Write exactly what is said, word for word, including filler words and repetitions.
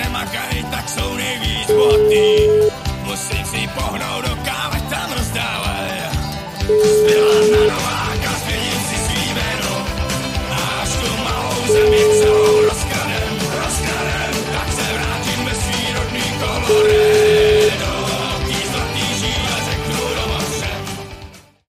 nemakají, tak jsou nejvíc bohatý. Musím si pohnout